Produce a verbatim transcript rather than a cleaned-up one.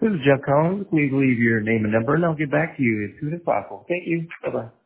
This is Jeff Collins. Please leave your name and number, and I'll get back to you as soon as possible. Thank you. Bye-bye.